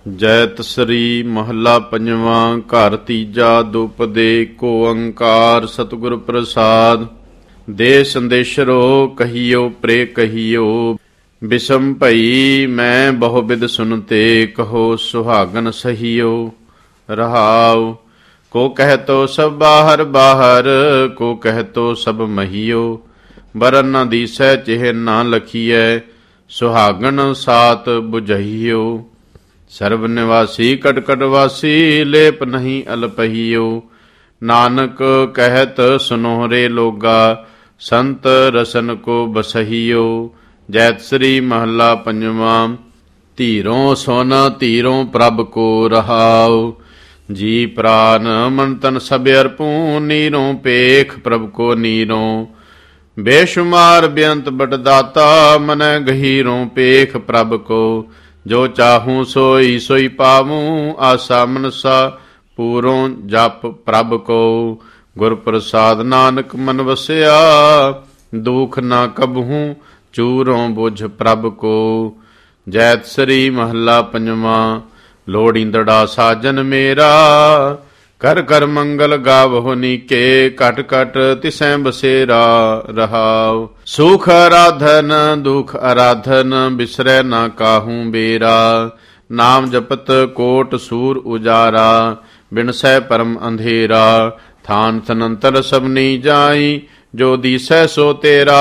ਜੈਤ ਸ੍ਰੀ ਮਹੱਲਾ ਪੰਜਵਾਂ। ਘਰ ਤੀਜਾ। ਦੁਪਦੇ ਕੋ ਓੰਕਾਰ ਸਤਿਗੁਰ ਪ੍ਰਸਾਦ। ਦੇ ਸੰਦੇਸ਼ਰੋ ਕਹੀਓ ਪ੍ਰੇ ਕਹੀਓ। ਬਿਸਮ ਭਈ ਮੈਂ ਬਹੁ ਬਿਦ ਸੁਨਤੇ ਕਹੋ ਸੁਹਾਗਨ ਸਹੀਓ। ਰਹਾਉ ਕੋ ਕਹਿਤੋ ਸਭ ਬਾਹਰ ਬਾਹਰ ਕੋ ਕਹਿਤੋ ਸਭ ਮਹੀਓ। ਬਰਨ ਨ ਦੀਸੈ ਚਿਹ ਨਾ ਲਖੀਐ ਸੁਹਾਗਨ ਸਾਤ ਬੁਝਈਓ। ਸਰਬ ਨਿਵਾਸੀ ਕਟਕਟ ਵਾਸੀ ਲੇਪ ਨਹੀਂ ਅਲਪਹੀਓ। ਨਾਨਕ ਕਹਿਤ ਸੁਨੋਹਰੇ ਲੋਗਾ ਸੰਤ ਰਸਨ ਕੋ ਬਸਹੀਓ। ਜੈਤ ਸ੍ਰੀ ਮਹੱਲਾ ਪੰਜਵਾਂ। ਧੀਰੋਂ ਸੁਨ ਧੀਰੋਂ ਪ੍ਰਭ ਕੋ ਰਹਾਉ। ਜੀ ਪ੍ਰਾਨ ਮਨ ਤਨ ਸਭ ਅਰਪੂੰ ਨੀਰੋਂ ਪੇਖ ਪ੍ਰਭ ਕੋ ਨੀਰੋਂ। ਬੇਸ਼ੁਮਾਰ ਬੇਅੰਤ ਬਟ ਦਾਤਾ ਮਨੈ ਗਹੀਰੋਂ ਪੇਖ ਪ੍ਰਭ ਕੋ। ਜੋ ਚਾਹੂੰ ਸੋਈ ਸੋਈ ਪਾਵੂੰ ਆਸਾ ਮਨਸਾ ਪੂਰੋਂ ਜਪ ਪ੍ਰਭ ਕੋ। ਗੁਰ ਪ੍ਰਸਾਦ ਨਾਨਕ ਮਨ ਵਸਿਆ ਦੁਖ ਨਾ ਕਬਹੂੰ ਚੂਰੋਂ ਬੁਝ ਪ੍ਰਭ ਕੋ। ਜੈਤ ਸ੍ਰੀ ਮਹੱਲਾ ਪੰਜਵਾਂ। ਲੋੜੀਂਦੜਾ ਸਾਜਨ ਮੇਰਾ ਕਰ ਕਰ ਮੰਗਲ ਗਾਵਹੁ ਨੀਕੇ। ਘਟ ਘਟ ਤਿਸੈ ਬਸੇਰਾ। ਰਹਾਉ ਸੁਖ ਆਰਾਧਨ ਦੁਖ ਆਰਾਧਨ ਬਿਸਰੈ ਨਾ ਕਾਹੂੰ ਬੇਰਾ। ਨਾਮ ਜਪਤ ਕੋਟ ਸੂਰ ਉਜਾਰਾ ਬਿਨਸੈ ਪਰਮ ਅੰਧੇਰਾ। ਥਾਨ ਥਨੰਤਰ ਸਭਨੀ ਜਾਈ ਜੋ ਦੀਸੈ ਸੋ ਤੇਰਾ।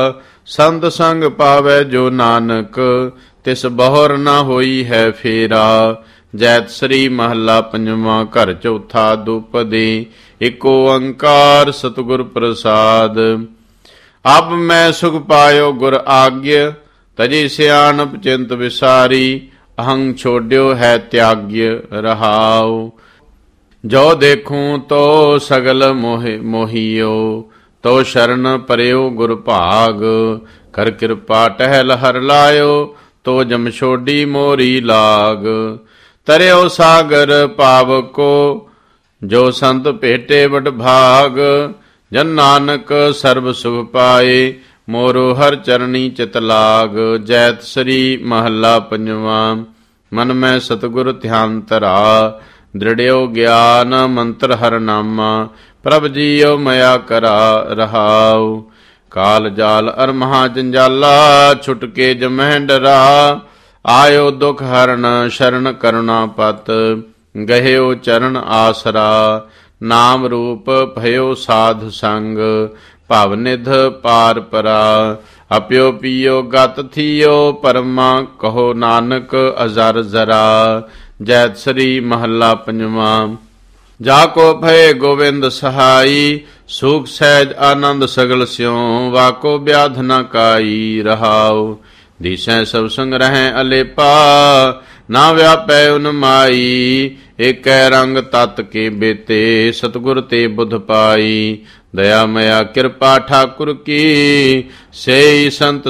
ਸੰਤ ਸੰਗ ਪਾਵੈ ਜੋ ਨਾਨਕ ਤਿਸ ਬਹੁਰ ਨਾ ਹੋਈ ਹੈ ਫੇਰਾ। ਜੈਤ ਸ੍ਰੀ ਮਹੱਲਾ ਪੰਜਵਾਂ। ਘਰ ਚੌਥਾ। ਦੁਪਦੇ ਏਕ ਓੰਕਾਰ ਸਤਿਗੁਰ ਪ੍ਰਸਾਦ। ਅਬ ਮੈਂ ਸੁਖ ਪਾਇਓ ਗੁਰ ਆਗਿ ਤਜੀ ਸਿਆਣਪ ਚਿੰਤ ਵਿਸਾਰੀ। ਅਹੰ ਛੋਡਿਓ ਹੈ ਤਿਆਗਿ। ਰਹਾਉ ਜੋ ਦੇਖੂੰ ਤੋ ਸਗਲ ਮੋਹੀਓ। ਤੋ ਸ਼ਰਨ ਪਰਿਓ ਗੁਰ ਭਾਗ। ਕਰ ਕਿਰਪਾ ਟਹਿਲ ਹਰ ਲਾਇਓ ਤੋ ਜਮ ਛੋਡੀ ਮੋਰੀ ਲਾਗ। ਤਰਿਓ ਸਾਗਰ ਪਾਵਕੋ ਜੋ ਸੰਤ ਭੇਟੇ ਵਡ ਭਾਗ। ਜਨ ਨਾਨਕ ਸਰਬ ਸੁਖ ਪਾਏ ਮੋਰੋ ਹਰ ਚਰਣੀ ਚਿਤ ਲਾਗ। ਜੈਤ ਸ੍ਰੀ ਮਹੱਲਾ ਪੰਜਵਾਂ। ਮਨ ਮੈਂ ਸਤਿਗੁਰ ਧਿਆਨ ਧਰਾ ਦ੍ਰਿੜਿਓ ਗਿਆਨ ਮੰਤਰ ਹਰ ਨਾਮਾ। ਪ੍ਰਭ ਜੀਉ ਮਇਆ ਕਰਾ। ਰਹਾਉ ਕਾਲ ਜਾਲ ਅਰ ਮਹਾ ਜੰਜਾਲਾ ਛੁਟ ਕੇ ਜਮਹਿ ਡਰਾ। ਆਇਓ ਦੁਖ ਹਰਨ ਸ਼ਰਨ ਕਰੁਣਾ ਪਤ ਗਹਿਓ ਚਰਨ ਆਸਰਾ। ਨਾਮ ਰੂਪ ਭਇਓ ਸਾਧ ਸੰਗ ਭਵ ਨਿਧ ਪਾਰ ਪਰਾ। ਅਪਿਓ ਪੀਓ ਗਤ ਥੀਓ ਪਰਮਾ ਕਹੋ ਨਾਨਕ ਅਜ਼ਰ ਜ਼ਰਾ। ਜੈਤ ਸ੍ਰੀ ਮਹੱਲਾ ਪੰਜਵਾਂ। ਜਾ ਕੋ ਭਏ ਗੋਵਿੰਦ ਸਹਾਈ ਸੁਖ ਸਹਿਜ ਆਨੰਦ ਸਗਲ ਸਿਉ। ਵਾਕੋ ਬਿਆਧ ਨ ਕਾਈ। ਰਹਾਉ ਦੀਸੈ ਸਭ ਸੰਗ ਰਹੈ ਅਲੇਪਾ ਨਾ ਵਿਆਪੈ ਉਨ ਮਾਈ। ਏਕੈ ਰੰਗ ਤਤ ਕੇ ਬੇਤੇ ਸਤਿਗੁਰ ਤੇ ਬੁੱਧ ਪਾਈ। ਦਇਆ ਮਇਆ ਕਿਰਪਾ ਠਾਕੁਰ ਕੀ ਸੇਈ ਸੰਤ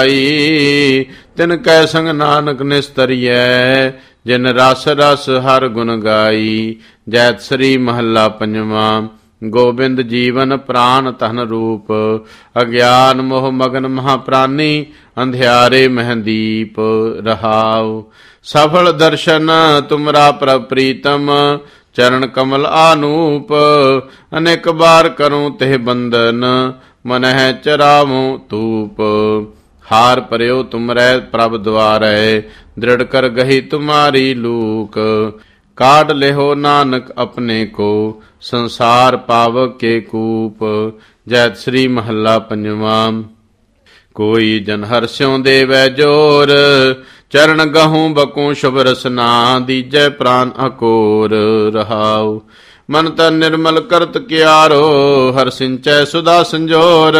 ਸੁਭਾਈ। ਤਿਨ ਕੈ ਸੰਗ ਨਾਨਕ ਨਿਸਤਰੀਐ ਜਿਨ ਰਸ ਰਸ ਹਰ ਗੁਣ ਗਾਈ। ਜੈਤ ਸ੍ਰੀ ਮਹੱਲਾ ਪੰਜਵਾਂ। ਗੋਬਿੰਦ ਜੀਵਨ ਪ੍ਰਾਨ ਧਨ ਰੂਪ ਅਗਿਆਨ ਮੋਹ ਮਗਨ ਮਹਾ ਪ੍ਰਾਨੀ। ਅੰਧਿਆਰੇ ਮਹਿੰਦੀਪ। ਰਹਾਉ ਸਫਲ ਦਰਸ਼ਨ ਤੁਮਰਾ ਪ੍ਰਭ ਪ੍ਰੀਤਮ ਚਰਨ ਕਮਲ ਆਨੂਪ। ਅਨੇਕ ਬਾਰ ਕਰੂੰ ਤਿਹ ਬੰਦਨ ਮਨਹਿ ਚਰਾਵੂੰ ਧੂਪ। ਹਾਰ ਪਰਿਓ ਤੁਮਰੈ ਪ੍ਰਭ ਦੁਆਰੈ ਦ੍ਰਿੜ ਕਰ ਗਹੀ ਤੁਮਾਰੀ ਲੂਕ। ਕਾਢ ਲਿਹੋ ਨਾਨਕ ਆਪਣੇ ਕੋ ਸੰਸਾਰ ਪਾਵ ਕੇ ਕੂਪ। ਜੈਤ ਸ੍ਰੀ ਮਹੱਲਾ ਪੰਜਵਾਂ। ਕੋਈ ਜਨ ਹਰਸਿਉ ਦੇਵੈ ਜੋਰ ਚਰਨ ਗਹੂੰ ਬਕੂੰ ਸ਼ੁਭ ਰਸਨਾ। ਦੀਜੈ ਪ੍ਰਾਨ ਅਕੋਰ। ਰਹਾਉ ਮਨ ਤਨ ਨਿਰਮਲ ਕਰਤ ਕਿਆਰੋ ਹਰ ਸਿੰਚੈ ਸੁਦਾ ਸੰਜੋਰ।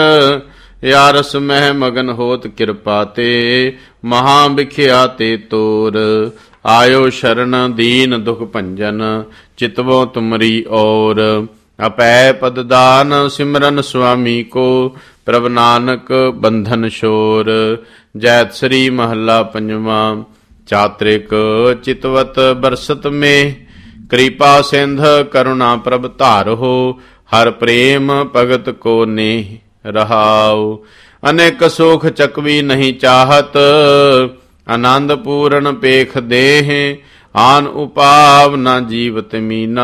ਯਾਰਸ ਮਹਿ ਮਗਨ ਹੋਤ ਕਿਰਪਾ ਤੇ ਮਹਾ ਬਿਖਿਆ ਤੇ ਤੋਰ। ਆਇਓ ਸ਼ਰਨ ਦੀਨ ਦੁਖ ਭੰਜਨ ਚਿਤਵੋ ਤੁਮਰੀ ਔਰ। ਅਪੈ ਪਦ ਦਾਨ ਸਿਮਰਨ ਸੁਆਮੀ ਕੋ ਪ੍ਰਭ ਨਾਨਕ ਬੰਧਨ ਸ਼ੋਰ। ਜੈਤ ਸ੍ਰੀ ਮਹੱਲਾ ਪੰਜਵਾਂ। ਚਾਤ੍ਰਿਕ ਚਿਤਵਤ ਬਰਸਤ ਮੇ ਕਿਰਪਾ ਸਿੰਧ ਕਰੁਣਾ ਪ੍ਰਭ ਧਾਰੋ। ਹਰ ਪ੍ਰੇਮ ਭਗਤ ਕੋ ਨੇ। ਰਹਾਉ ਅਨੇਕ ਸੁਖ ਚਕਵੀ ਨਹੀਂ ਚਾਹਤ ਆਨੰਦ ਪੂਰਨ ਪੇਖ ਦੇਹ ਆਨ ਉਪਾਵ ਨਾ ਜੀਵਤ ਮੀਨਾ,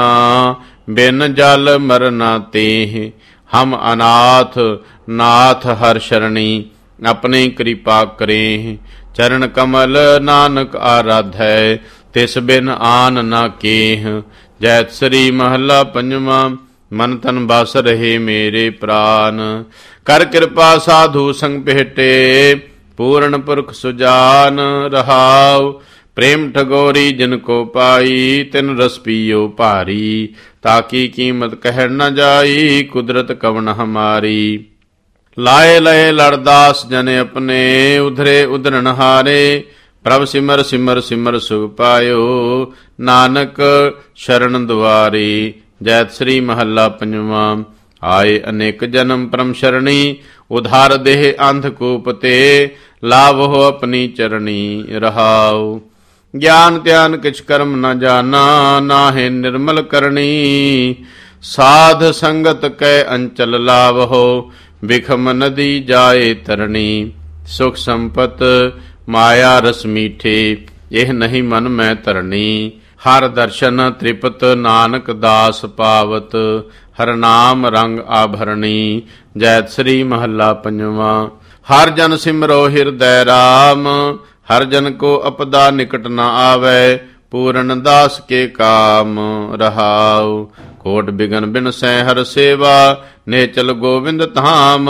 ਬਿਨ ਜਲ ਮਰਨਾ ਤੇਹ। ਹਮ ਅਨਾਥ ਨਾਥ ਹਰ ਸ਼ਰਣੀ, ਆਪਣੀ ਕਿਰਪਾ ਕਰੇ। ਚਰਨ ਕਮਲ ਨਾਨਕ ਆਰਾਧੈ, ਤਿਸ ਬਿਨ ਆਨ ਨਾ ਕੇਹ। ਜੈਤ ਸ੍ਰੀ ਮਹੱਲਾ ਪੰਜਵਾਂ। ਮਨ ਤਨ ਬਸ ਰਹੇ ਮੇਰੇ ਪ੍ਰਾਨ, ਕਰ ਕਿਰਪਾ ਸਾਧੂ ਸੰਗ ਭੇਟੇ। ਪੂਰਨ ਪੁਰਖ ਸੁਜਾਨ ਰਹਾਉ, ਪ੍ਰੇਮ ਠਗੋਰੀ ਜਿਨ ਕੋ ਪਾਈ। ਤਿਨ ਰਸ ਪੀਓ ਭਾਰੀ, ਤਾਕੀ ਕੀਮਤ ਕਹਿ ਨ ਜਾਈ। ਕੁਦਰਤ ਕਵਣ ਹਮਾਰੀ, ਲਾਏ ਲਏ ਲੜਦਾਸ ਜਨ ਆਪਣੇ। ਉਧਰੇ ਉਧਰਨ ਹਾਰੇ, ਪ੍ਰਭ ਸਿਮਰ ਸਿਮਰ ਸਿਮਰ ਸੁਖ ਪਾਇਓ। ਨਾਨਕ ਸ਼ਰਨ ਦੁਆਰੇ। ਜੈਤ ਸ੍ਰੀ ਮਹੱਲਾ ਪੰਜਵਾਂ। ਆਏ ਅਨੇਕ ਜਨਮ ਪਰਮ ਸ਼ਰਣੀ, ਉਧਾਰ ਦੇਹ ਅੰਧਕੂਪ ਤੇ। ਲਾਵਹੁ ਆਪਣੀ ਚਰਣੀ ਰਹਾਉ, ਗਿਆਨ ਧਿਆਨ ਕਿਛ ਕਰਮ ਨ ਜਾਨਾ। ਨਾਹਿ ਨਿਰਮਲ ਕਰਨੀ, ਸਾਧ ਸੰਗਤ ਕੈ ਅੰਚਲ ਲਾਵਹੁ। ਬਿਖਮ ਨਦੀ ਜਾਏ ਤਰਣੀ, ਸੁਖ ਸੰਪਤ ਮਾਇਆ ਰਸ ਮੀਠੇ। ਇਹ ਨਹੀਂ ਮਨ ਮੈਂ ਧਰਨੀ, ਹਰ ਦਰਸ਼ਨ ਤ੍ਰਿਪਤ। ਨਾਨਕ ਦਾਸ ਪਾਵਤ, ਹਰ ਨਾਮ ਰੰਗ ਆਭਰਣੀ। ਜੈਤ ਸ੍ਰੀ ਮਹੱਲਾ ਪੰਜਵਾਂ। ਹਰ ਜਨ ਸਿਮਰੋ ਹਿਰਦੈ ਰਾਮ, ਹਰ ਜਨ ਕੋ ਅਪਦਾ ਨਿਕਟ ਨ ਆਵੈ। ਪੂਰਨ ਦਾਸ ਕੇ ਕਾਮ ਰਹਾਉ, ਕੋਟ ਬਿਗਨ ਬਿਨਸੈ ਹਰ ਸੇਵਾ। ਨੇਚਲ ਗੋਵਿੰਦ ਧਾਮ,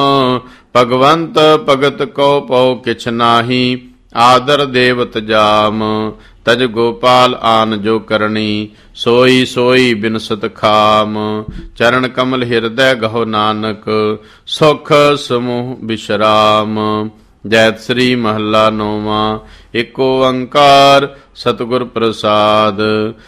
ਭਗਵੰਤ ਭਗਤ ਕੋ ਪਉ ਕਿਛ ਨਾਹੀ। ਆਦਰ ਦੇਵਤ ਜਾਮ, ਤਜ ਗੋਪਾਲ ਆਨ ਜੋ ਕਰਨੀ। ਸੋਈ ਸੋਈ ਬਿਨਸਤ ਖਾਮ, ਚਰਨ ਕਮਲ ਹਿਰਦੈ ਗਹੋ ਨਾਨਕ। ਸੁਖ ਸਮੂਹ ਬਿਸ਼ਰਾਮ। ਜੈਤ ਸ੍ਰੀ ਮਹੱਲਾ ਨੌਵਾਂ। ਏਕ ਓੰਕਾਰ ਸਤਿਗੁਰ ਪ੍ਰਸਾਦ।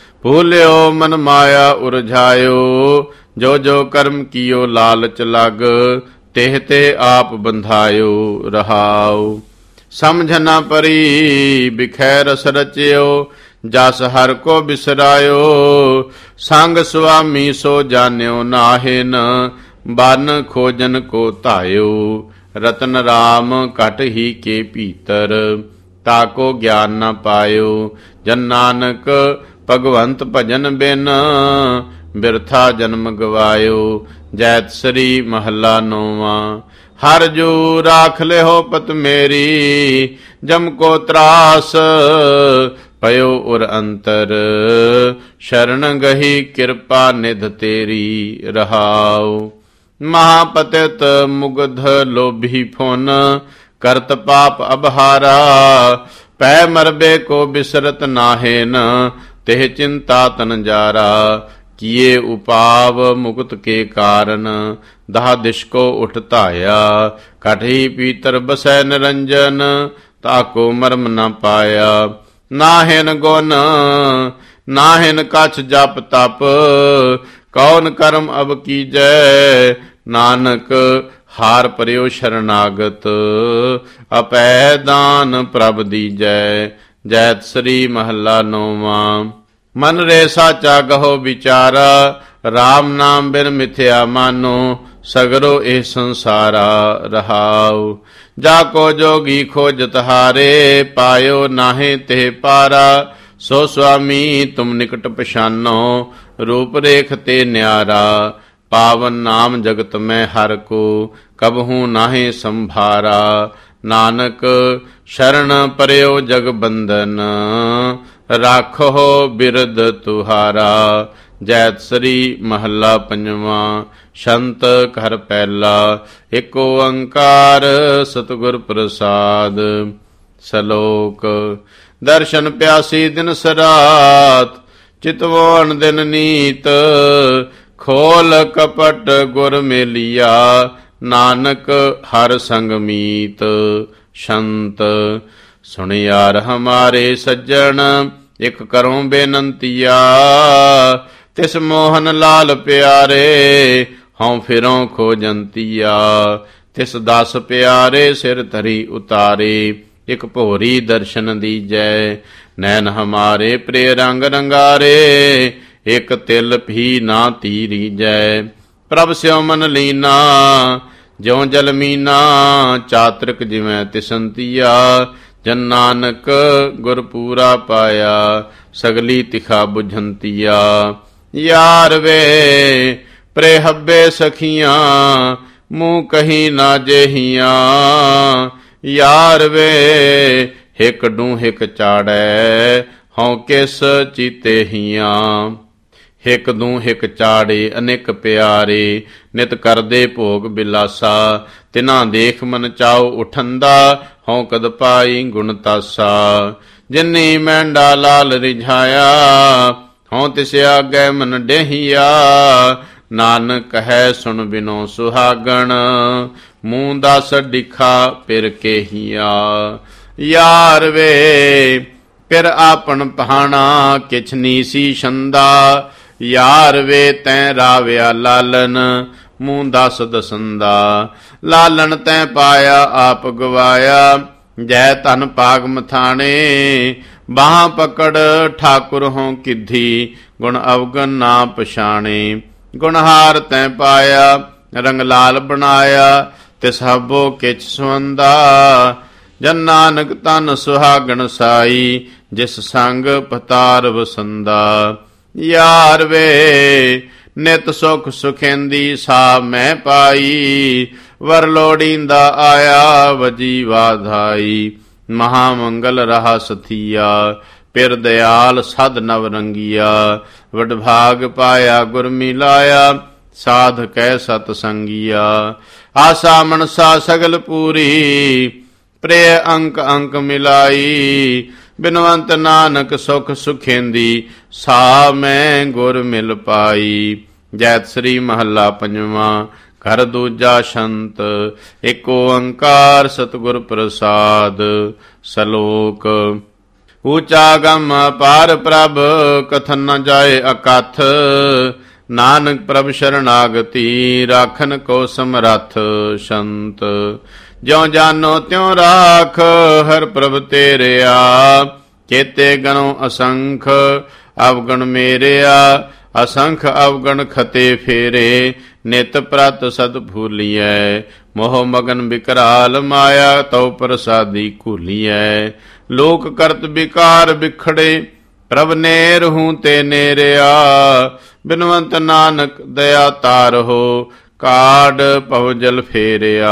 ਭੂਲਿਓ ਮਨ ਮਾਇਆ ਉਰਝਾਇਓ, ਜੋ ਜੋ ਕਰਮ ਕੀਓ ਲਾਲਚ ਲਗ। ਤਿਹ ਤੇ ਆਪ ਬੰਧਾਇਓ ਰਹਾਉ, ਸਮਝ ਨ ਪਰੀ ਬਿਖੈ ਰਸ ਰਚਿਓ। ਜਸ ਹਰ ਕੋ ਬਿਸਰਾਇਓ, ਸੰਗ ਸੁਆਮੀ ਸੋ ਜਾਣਿਓ ਨਾਹਿਨ। ਬਨ ਖੋਜਨ ਕੋ ਧਾਇਓ, ਰਤਨ ਰਾਮ ਘਟ ਹੀ ਕੇ ਭੀਤਰ। ਤਾਕੋ ਗਿਆਨ ਨ ਪਾਇਓ, ਜਨ ਨਾਨਕ ਭਗਵੰਤ ਭਜਨ ਬਿਨ। ਬਿਰਥਾ ਜਨਮ ਗਵਾਇਓ। ਜੈਤ ਸ੍ਰੀ ਮਹੱਲਾ ਨੌਵਾਂ। ਹਰ ਜੂ ਰਾਖ ਲਿਓ ਪਤ ਮੇਰੀ, ਜਮ ਕੋ ਤਰਾਸ ਪਇਓ ਉਰ ਅੰਤਰ। ਸ਼ਰਨ ਗਹੀ ਕਿਰਪਾ ਨਿਧ ਤੇਰੀ ਰਹਾਉ। ਮਹਾਪਤਿਤ ਮੁਗਧ ਲੋਭੀ ਫੁਨ, ਕਰਤ ਪਾਪ ਅਬਹਾਰਾ। ਪੈ ਮਰਬੇ ਕੋ ਬਿਸਰਤ ਨਾਹਿਨ, ਤਿਹ ਚਿੰਤਾ ਤਨ ਜਾਰਾ। ਕੀਏ ਉਪਾਵ ਮੁਕਤ ਕੇ ਕਾਰਨ, ਦਹ ਦਿਸ਼ ਕੋ ਉਠ ਧਾਇਆ। ਕਠੀ ਪੀਤਰ ਬਸੈ ਨਿਰੰਜਨ, ਤਾਕੋ ਮਰਮ ਨ ਪਾਇਆ। ਨਾਹਿਨ ਗੁਣ ਨਾਹਿਨ ਕਛ ਜਪ ਤਪ, ਕੌਣ ਕਰਮ ਅਬ ਕੀਜੈ। ਨਾਨਕ ਹਾਰ ਪਰਿਓ ਸ਼ਰਨਾਗਤ, ਅਪੈ ਦਾਨ ਪ੍ਰਭ ਦੀਜੈ। ਜੈਤ ਸ੍ਰੀ ਮਹੱਲਾ ਨੌਵਾਂ। ਮਨ ਰੇ ਸਾਚਾ ਗਹੋ ਵਿਚਾਰਾ, ਰਾਮ ਨਾਮ ਬਿਨ ਮਿਥਿਆ ਮਾਨੋ। ਸਗਰੋ ਇਹ ਸੰਸਾਰਾ ਰਹਾਉ, ਜਾ ਕੋ ਜੋਗੀ ਖੋਜਤ ਹਾਰੇ। ਪਾਇਓ ਨਾਹਿ ਤੇ ਪਾਰਾ, ਸੋ ਸੁਆਮੀ ਤੁਮ ਨਿਕਟ ਪਛਾਨੋ। ਰੂਪ ਰੇਖ ਤੇ ਨਿਆਰਾ, ਪਾਵਨ ਨਾਮ ਜਗਤ ਮੈਂ ਹਰ ਕੋ। ਕਬਹੂ ਨਾਹਿ ਸੰਭਾਰਾ, ਨਾਨਕ ਸ਼ਰਨ ਪਰਿਓ ਜਗ ਬੰਧਨ। ਰਾਖੋ ਬਿਰਦ ਤੁਹਾਰਾ। ਜੈਤ ਸ੍ਰੀ ਮਹੱਲਾ ਪੰਜਵਾਂ। ਸ਼ੰਤ ਘਰ ਪਹਿਲਾ। ਏਕ ਓੰਕਾਰ ਸਤਿਗੁਰ ਪ੍ਰਸਾਦ। ਸਲੋਕ। ਦਰਸ਼ਨ ਪਿਆਸੀ ਦਿਨ ਸਰਾਤ, ਚਿਤਵੋਣ ਦਿਨ ਨੀਤ। ਖੋਲ ਕਪਟ ਗੁਰ ਮੇਲੀਆ, ਨਾਨਕ ਹਰ ਸੰਗ ਮੀਤ। ਸ਼ੰਤ। ਸੁਣਿਆਰ ਹਮਾਰੇ ਸੱਜਣ, ਇਕ ਕਰੋ ਬੇਨੰਤੀਆ। ਤਿਸ ਮੋਹਨ ਲਾਲ ਪਿਆਰੇ, ਹਉ ਫਿਰੋਂ ਖੋਜੰਤੀਆ। ਤਿਸ ਦਸ ਪਿਆਰੇ ਸਿਰ ਧਰੀ ਉਤਾਰੇ, ਇਕ ਭੋਰੀ ਦਰਸ਼ਨ ਦੀਜੈ। ਨੈਣ ਹਮਾਰੇ ਪ੍ਰਿਯ ਰੰਗ ਰੰਗਾਰੇ, ਇਕ ਤਿਲ ਵੀ ਨਾ ਤੀਰੀਜੈ। ਪ੍ਰਭ ਸਿਉ ਮਨ ਲੀਨਾ, ਜਿਉ ਜਲ ਮੀਨਾ। ਚਾਤ੍ਰਿਕ ਜਿਵੇਂ ਤਿਸੰਤੀਆ, ਜਨ ਨਾਨਕ ਗੁਰ ਪੂਰਾ ਪਾਇਆ। ਸਗਲੀ ਤਿਖਾ ਬੁਝੰਤੀਆ। ਯਾਰ ਵੇ ਪ੍ਰੇ ਹੱਬੇ ਸਖੀਆਂ, ਮੂੰਹ ਕਹੀ ਨਾ ਜੇਹੀਆਂ। ਯਾਰ ਵੇ ਹਿਕ ਡੂੰ ਹਿਕ ਚਾੜੈ, ਹਉ ਕਿਸ ਚੀਤੇ ਹੀਆਂ। ਹਿਕ ਦੂੰ ਹਿਕ ਚਾੜੇ ਅਨੇਕ ਪਿਆਰੇ, ਨਿਤ ਕਰਦੇ ਭੋਗ ਬਿਲਾਸਾ। ਤਿਨਾ ਦੇਖ ਮਨ ਚਾਉ ਉਠੰਦਾ, ਹਉ ਕਦ ਪਾਈ ਗੁਣ ਤਾਸਾ। ਜਿਨੀ ਮੈਂਡਾ ਲਾਲ ਰਿਝਾਇਆ, ਹਉ ਤਿਸ ਆਗੈ ਮਨ ਡੇਹੀਆ। ਨਾਨਕ ਕਹੈ ਸੁਣ ਬਿਨੋ ਸੁਹਾਗਣ, ਮੂੰਹ ਦਸ ਡਿਖਾ ਪਿਰ ਕੇਹੀਆ। ਯਾਰ ਵੇ ਪਿਰ ਆਪਨ ਪਹਾਣਾ, ਕਿਛ ਨੀ ਸੀ ਛੰਦਾ। ਯਾਰ ਵੇ ਤੈਂ ਰਾਵਿਆ ਲਾਲਨ, ਮੂੰਹ ਦਸ ਦਸੰਦਾ। ਲਾਲਨ ਤੈਂ ਪਾਇਆ ਆਪ ਗਵਾਇਆ, ਜੈ ਧਨ ਭਾਗ ਮਥਾਣੇ। ਬਾਹਾਂ ਪਕੜ ਠਾਕੁਰ ਹੋਂ ਕਿੱਧੀ, ਗੁਣ ਅਵਗਨ ਨਾ ਪਛਾਣੇ। ਗੁਣਹਾਰ ਤੈਂ ਪਾਇਆ ਰੰਗ ਲਾਲ ਬਣਾਇਆ, ਤਿਸ ਹੱਬੋ ਕਿਛ ਸੁਵੰਦਾ। ਜਨ ਨਾਨਕ ਤਨ ਸੁਹਾਗਣ ਸਾਈ, ਜਿਸ ਸੰਗ ਪਤਾਰ ਵਸੰਦਾ। ਯਾਰ ਵੇ ਨਿਤ ਸੁਖ ਸੁਖੇਂਦੀ ਸਾ ਮੈਂ ਪਾਈ। ਵਰ ਲੋੜੀਂਦਾ ਆਇਆ ਵਜੀ ਵਾਧਾਈ। ਮਹਾ ਮੰਗਲ ਰਹਾ ਸਥੀਆ, ਪਿਰ ਦਿਆਲ ਸਦ ਨਵ ਰੰਗੀਆ। ਵਡਭਾਗ ਪਾਇਆ ਗੁਰ ਮਿਲਾਇਆ, ਸਾਧ ਕੈ ਸਤ ਸੰਗੀਆ। ਆਸਾ ਮਨਸਾ ਸਗਲ ਪੂਰੀ, ਪ੍ਰੇ ਅੰਕ ਅੰਕ ਮਿਲਾਈ। ਬਿਨਵੰਤ ਨਾਨਕ ਸੁਖ ਸੁਖੇਂਦੀ, ਸਾ ਮੈਂ ਗੁਰ ਮਿਲ ਪਾਈ। ਜੈਤ ਸ੍ਰੀ ਮਹੱਲਾ ਪੰਜਵਾਂ। ਘਰ ਦੂਜਾ ਛੰਤ। ਏਕ ਓੰਕਾਰ ਸਤਿਗੁਰ ਪ੍ਰਸਾਦ। ਸਲੋਕ। ਊਚਾ ਗਮ ਪਾਰ ਪ੍ਰਭ, ਕਥਨ ਨ ਜਾਏ ਅਕਥ। ਨਾਨਕ ਪ੍ਰਭ ਸ਼ਰਨਾਗਤੀ, ਰਾਖਨ ਕੋ ਸਮਰੱਥ। ਸੰਤ। ਜਿਉ ਜਾਨੋ ਤਿਉ ਰਾਖ, ਹਰ ਪ੍ਰਭ ਤੇਰਿਆ। ਚੇਤੇ ਗਣੋ ਅਸੰਖ, ਅਵਗਣ ਮੇਰਿਆ। ਅਸੰਖ ਅਵਗਣ ਖਤੇ ਫੇਰੇ, ਨਿਤ ਪ੍ਰਤ ਸਦ ਭੂਲੀਐ। ਮੋਹ ਮਗਨ ਬਿਕਰਾਲ ਮਾਇਆ, ਤਉ ਪ੍ਰਸਾਦੀ ਘੂਲੀਐ। ਲੋਕ ਕਰਤ ਵਿਕਾਰ ਬਿਖੜੇ, ਪ੍ਰਭ ਨੇਰ ਹੂੰ ਤੇ ਨੇਰਿਆ। ਬਿਨਵੰਤ ਨਾਨਕ ਦਇਆ ਤਾਰਹੁ, ਕਾਢ ਭਵ ਜਲ ਫੇਰਿਆ।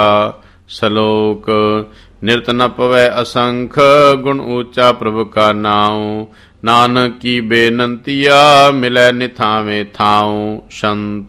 ਸਲੋਕ। ਨਿਰਤ ਨ ਪਵੈ ਅਸੰਖ, ਗੁਣ ਊਚਾ ਪ੍ਰਭ ਕਾ ਨਾਉ। ਨਾਨਕ ਕੀ ਬੇਨੰਤੀਆ, ਮਿਲੈ ਨਿਥਾਵੇਂ ਥਾਉ। ਸੰਤ।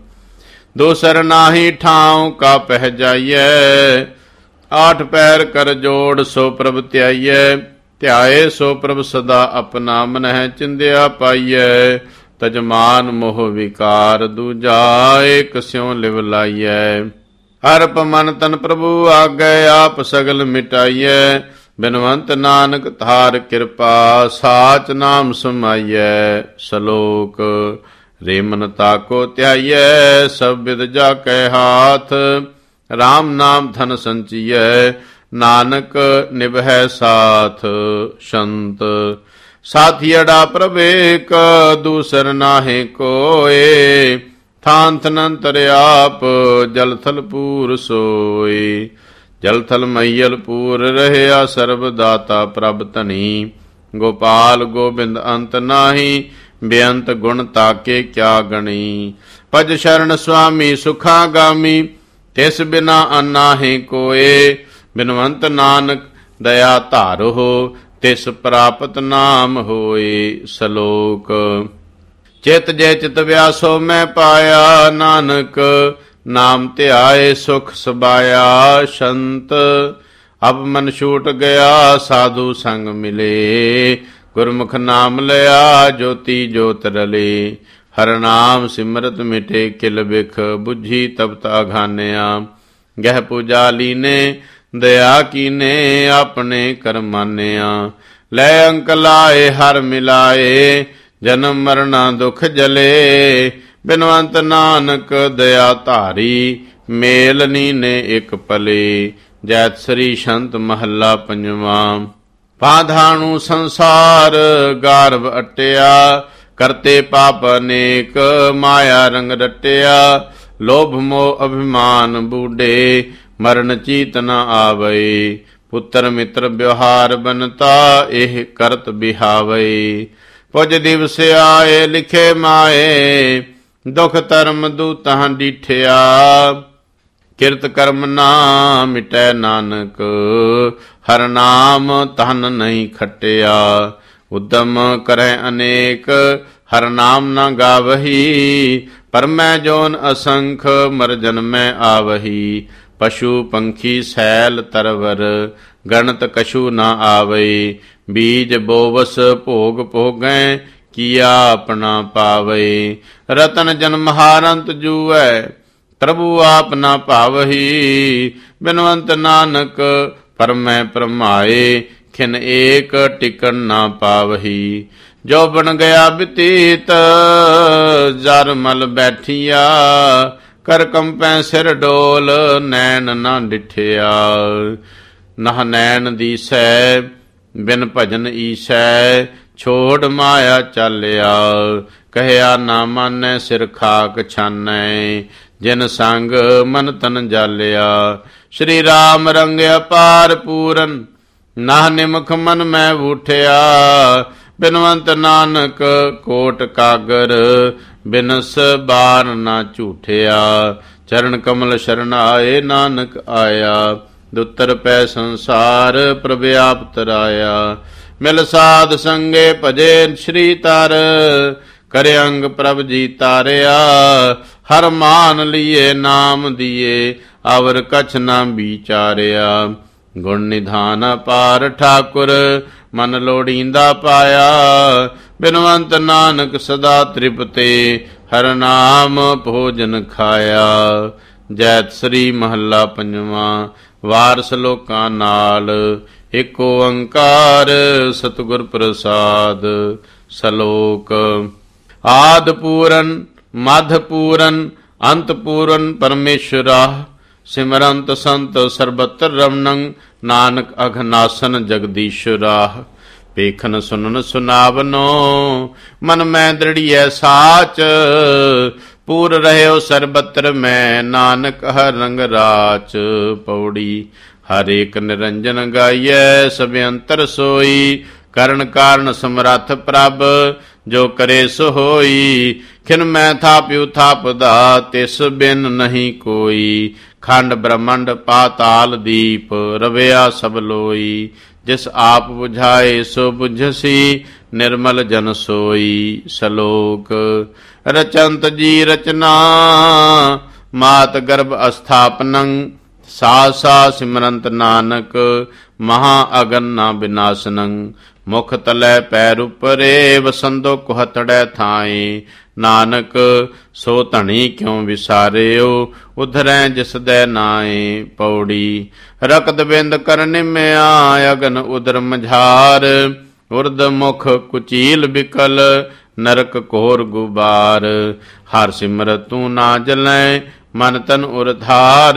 ਦੋਸਰ ਨਾਹੀ ਠਾਉ, ਕਾ ਪਹਿ ਜਾਈਐ। ਆਠ ਪੈਰ ਕਰ ਜੋੜ, ਸੋ ਪ੍ਰਭ ਧਿਆਈਐ। ਧਿਆਏ ਸੋ ਪ੍ਰਭ ਸਦਾ ਆਪਣਾ, ਮਨਹਿ ਚਿੰਦਿਆ ਪਾਈਐ। ਤਜਮਾਨ ਮੋਹ ਵਿਕਾਰ, ਦੂਜਾ ਏਕ ਸਿਉ ਲਿਵ ਲਾਈਐ। ਅਰਪ ਮਨ ਤਨ ਪ੍ਰਭੂ ਆਗੈ, ਆਪ ਸਗਲ ਮਿਟਾਈਐ। ਬਿਨਵੰਤ ਨਾਨਕ ਧਾਰ ਕਿਰਪਾ, ਸਾਚ ਨਾਮ ਸਮਾਈਐ। ਸਲੋਕ। ਰੇ ਮਨ ਤਾਕੋ ਧਿਆਈਐ, ਸਭ ਬਿਦ ਜਾ ਕੈ ਹਾਥ। ਰਾਮ ਨਾਮ ਧਨ ਸੰਚੀਐ, ਨਾਨਕ ਨਿਭੈ ਸਾਥ। ਸੰਤ। ਸਾਥੀੜਾ ਪ੍ਰਭ ਏਕ, ਦੂਸਰ ਨਾਹਿ ਕੋਇ। ਥਾਨ ਥਨੰਤਰ ਆਪ, ਜਲ ਥਲ ਪੂਰ ਸੋਇ। ਜਲ ਥਲ ਮਈਲ ਪੂਰ ਰਹਿਆ, ਸਰਬ ਦਾਤਾ ਪ੍ਰਭ ਧਨੀ। ਗੋਪਾਲ ਗੋਬਿੰਦ ਅੰਤ ਨਾਹੀ, ਬੇਅੰਤ ਗੁਣ ਤਾਕੇ ਕਿਆ ਗਣੀ। ਭਜ ਸ਼ਰਨ ਸੁਆਮੀ ਸੁਖਾ ਗਾਮੀ, ਤਿਸ ਬਿਨਾ ਅਨਾਹੀ ਕੋਏ। ਬਿਨਵੰਤ ਨਾਨਕ ਦਇਆ ਧਾਰਹੁ, ਤਿਸ ਪ੍ਰਾਪਤ ਨਾਮ ਹੋਏ। ਸਲੋਕ। ਚਿਤ ਜੈ ਚਿਤ ਵਿਆਸੋ ਮੈਂ ਪਾਇਆ, ਨਾਨਕ ਨਾਮ ਧਿਆਏ ਸੁਖ ਸਬਾਇਆ। ਸੰਤ। ਅਬ ਮਨ ਛੂਟ ਗਿਆ, ਸਾਧੂ ਸੰਗ ਮਿਲੇ। ਗੁਰਮੁਖ ਨਾਮ ਲਿਆ, ਜੋਤੀ ਜੋਤ ਰਲੇ। ਹਰ ਨਾਮ ਸਿਮਰਤ ਮਿਟੇ ਕਿਲ ਬਿਖ, ਬੁੱਝੀ ਤਪਤ ਅਘਾਨਿਆ। ਗਹਿ ਪੂਜਾ ਲੀਨੇ, ਦਇਆ ਕੀਨੇ, ਆਪਣੇ ਕਰਮਾਨਿਆ। ਲੈ ਅੰਕ ਲਾਏ ਹਰ ਮਿਲਾਏ, ਜਨਮ ਮਰਣਾ ਦੁਖ ਜਲੇ। ਬਿਨਵੰਤ ਨਾਨਕ ਦਇਆ ਧਾਰੀ, ਮੇਲ ਨੀਨੇ ਇਕ ਪਲੇ। ਜੈਤ ਸ੍ਰੀ ਸੰਤ ਮਹੱਲਾ ਪੰਜਵਾਂ। ਪਾਧਾਣੂ ਸੰਸਾਰ ਗਾਰਭ ਅਟਿਆ, ਕਰਤੇ ਪਾਪ ਅਨੇਕ, ਮਾਇਆ ਰੰਗ ਰਟਿਆ। ਲੋਭ ਮੋਹ ਅਭਿਮਾਨ ਬੂਢੇ, ਮਰਨ ਚੀਤ ਨ ਆਵੈ। ਪੁੱਤਰ ਮਿੱਤਰ ਵਿਵਹਾਰ ਬਨਤਾ, ਇਹ ਕਰਤ ਬਿਹਾਵੈ। ਪੁਜ ਦਿਵਸ ਆਏ ਲਿਖੇ ਮਾਏ, ਦੁਖ ਧਰਮ ਦੂਤਾਂ ਡੀਠਿਆ। ਕਿਰਤ ਕਰਮ ਨਾ ਮਿਟੈ ਨਾਨਕ, ਹਰ ਨਾਮ ਤਨ ਨਹੀਂ ਖਟਿਆ। ਉਦਮ ਕਰੈ ਅਨੇਕ, ਹਰ ਨਾਮ ਨਾ ਗਾਵਹੀ। ਪਰ ਮੈਂ ਜੋਨ ਅਸੰਖ, ਮਰ ਜਨਮੈ ਆਵਹੀ। ਪਸ਼ੂ ਪੰਖੀ ਸੈਲ ਤਰਵਰ, ਗਣਤ ਕਛੂ ਨਾ ਆਵਈ। ਬੀਜ ਬੋਵਸ ਭੋਗ ਭੋਗੈ, ਕੀਆ ਆਪਣਾ ਪਾਵਈ। ਰਤਨ ਜਨਮ ਹਾਰੰਤ ਜੂਐ, ਪ੍ਰਭੂ ਆਪ ਨਾ ਭਾਵਹੀ। ਬਿਨਵੰਤ ਨਾਨਕ ਪਰਮੈ ਪਰਮਾਏ, ਖਿਨ ਏਕ ਟਿਕਣ ਨਾ ਪਾਵਹੀ। ਜੋ ਬਣ ਗਿਆ ਬਤੀਤ, ਜਰ ਮਲ ਬੈਠੀਆ। ਕਰ ਕੰਪੈ ਸਿਰ ਡੋਲ, ਨੈਣ ਨਾ ਡਿਠਿਆ। ਨਹ ਨੈਣ ਦੀਸੈ, ਬਿਨ ਭਜਨ ਈਸੈ। ਛੋੜ ਮਾਇਆ ਚਾਲਿਆ, ਕਹਿਆ ਨਾ ਮਾਨੈ। ਸਿਰ ਖਾਕ ਛਾਨੈ, ਜਿਨ ਸੰਗ ਮਨ ਤਨ ਜਾਲਿਆ। ਸ਼੍ਰੀ ਰਾਮ ਰੰਗ ਅਪਾਰ ਪੂਰਨ, ਨਾਹ ਨਿਮਖ ਮਨ ਮੈਂ ਉਠਿਆ। ਬਿਨਵੰਤ ਨਾਨਕ ਕੋਟ ਕਾਗਰ, ਬਿਨਸ ਬਾਰ ਨਾ ਝੂਠਿਆ। ਚਰਨ ਕਮਲ ਸ਼ਰਨ ਆਏ, ਨਾਨਕ ਆਇਆ। ਦੁੱਤਰ ਪੈ ਸੰਸਾਰ, ਪ੍ਰਭ ਆਪ ਤਰਾਇਆ। ਮਿਲ ਸਾਧ ਸੰਗੇ ਭਜੇ ਸ਼੍ਰੀ ਤਰ, ਕਰੇ ਅੰਗ ਪ੍ਰਭ ਜੀ ਤਾਰਿਆ। ਹਰ ਮਾਨ ਲੀਏ ਨਾਮ ਦੀਏ, ਅਵਰ ਕਛ ਨਾ ਵਿਚਾਰਿਆ। ਗੁਣ ਨਿਧਾਨ ਅਪਾਰ ਠਾਕੁਰ, ਮਨ ਲੋੜੀਂਦਾ ਪਾਇਆ। ਬਿਨਵੰਤ ਨਾਨਕ ਸਦਾ ਤ੍ਰਿਪਤੇ, ਹਰ ਨਾਮ ਭੋਜਨ ਖਾਇਆ। ਜੈਤ ਸ੍ਰੀ ਮਹੱਲਾ ਪੰਜਵਾਂ। ਵਾਰ ਸਲੋਕਾਂ ਨਾਲ। ਏਕ ਓੰਕਾਰ ਸਤਿਗੁਰ ਪ੍ਰਸਾਦ। ਸਲੋਕ। ਆਦ ਪੂਰਨ ਮਧ ਪੂਰਨ ਅੰਤ ਪੂਰਨ ਪਰਮੇਸ਼ਰਾ। ਸਿਮਰੰਤ ਸੰਤ ਸਰਬਤਰ ਰਮਨੰ, ਨਾਨਕ ਅਘਨਾਸਨ ਜਗਦੀਸ਼ਰਾ। ਵੇਖਨ ਸੁਨਨ ਸੁਨਾਵਨੋ, ਮਨ ਮੈਂ ਦ੍ਰਿੜੀਐ ਸਾਚ। ਪੂਰ ਰਹਿਓ ਸਰਬਤਰ ਮੈਂ, ਨਾਨਕ ਹਰ ਰੰਗ ਰਾਚ। ਪੌੜੀ। ਹਰ ਏਕ ਨਿਰੰਜਨ ਗਾਈਐ, ਸਭ ਅੰਤਰ ਸੋਈ। ਕਰਨ ਕਾਰਨ ਸਮਰੱਥ ਪ੍ਰਭ, ਜੋ ਕਰੇ ਸੋ ਹੋਈ। ਖਿਨ ਮੈਂ ਥਾਪਿਉ ਥਾਪਦਾ, ਤਿਸ ਬਿਨ ਨਹੀਂ ਕੋਈ। ਖੰਡ ਬ੍ਰਹਮੰਡ ਪਾਤਾਲ ਦੀਪ, ਰਵਿਆ ਸਭ ਲੋਈ। ਜਿਸ ਆਪ ਬੁਝਾਏ ਸੋ ਬੁਝਸੀ, ਨਿਰਮਲ ਜਨ ਸੋਈ। ਸ਼ਲੋਕ। ਰਚੰਤ ਜੀ ਰਚਨਾ, ਮਾਤ ਗਰਭ ਅਸਥਾਪਨੰ। ਸਾਸ ਸਾਸ ਸਿਮਰੰਤ ਨਾਨਕ, ਮਹਾ ਅਗਨ ਨਾ ਬਿਨਾਸਨੰ। ਮੁਖ ਤਲੈ ਪੈਰ ਉਪਰੇ, ਵਸੰਦੋ ਕੁਹਤੜੈ ਥਾਏ। ਨਾਨਕ ਸੋ ਧਣੀ ਕਿਉ ਵਿਸਾਰਿਓ, ਉਧਰੈ ਜਿਸ ਦੈ ਨਾਏ। ਪੌੜੀ। ਰਕਤ ਬਿੰਦ ਕਰ ਨਿਮਿਆ, ਅਗਨ ਉਦਰ ਮਝਾਰ। ਉਰਦ ਮੁਖ ਕੁਚੀਲ ਬਿਕਲ, ਨਰਕ ਘੋਰ ਗੁਬਾਰ। ਹਰ ਸਿਮਰਤ ਤੂੰ ਨਾ ਜਲੈ, ਮਨ ਤਨ ਉਰਧਾਰ।